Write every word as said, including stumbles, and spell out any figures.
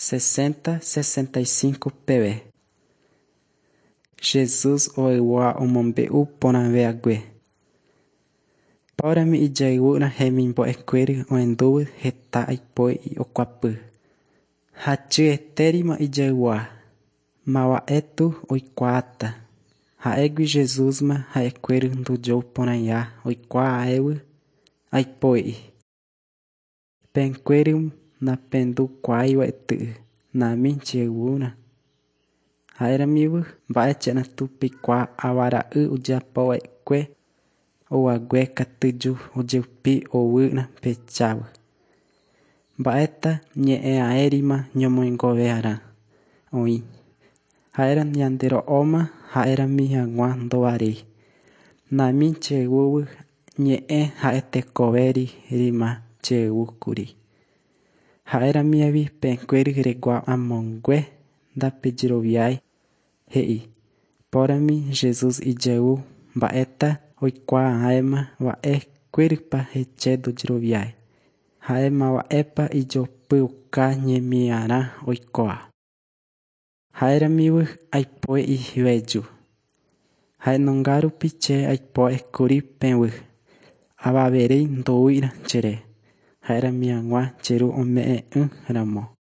sesenta, sesenta e cinco P V. Jesus oewa omombe'u porãveague. Pórami ijayvúna hemimbo'ekuéri oendúvo heta aipói okuapy. Ha tye'etérima ijayva. Mava'étu oikuaáta. Ha'égui Jesúsma ha'ekuéri ndojou porãia oikuaáevy aipói. Penkuéri napendukuaiva'ekue nami jeyvúna. Ha'éramivy mba'éje'anatu pikuaa avara'y ojeapova'ekue ovague katyju ojepy ovýna pechavy. Mba'éta ñe'ẽaérima ñomoingove'arã oĩ. Ha'éra ñande ro'óma ha'érami hag̃ua ndovaréi. Nami jeyvúvy ñe'ẽ ha'e tekovérima jeyvúkuri. Ha'éramiavi pe'ẽkuéri regua amongue ndapejeroviái he'i. Pórami Jesus ijayvu mba'éta oikuaa'ỹma va'ekuéripa heche ndojeroviái. Ha'e mava'épa ijopyuka ñemirã oikóva. Ha'éramivy aipói ijuéju. Ha'enunga rupi che aipo'ékuri peẽvy. Avavérai ndoúirã chere. Ha'érami hag̃ua jeru ome'ẽ'ỹramo.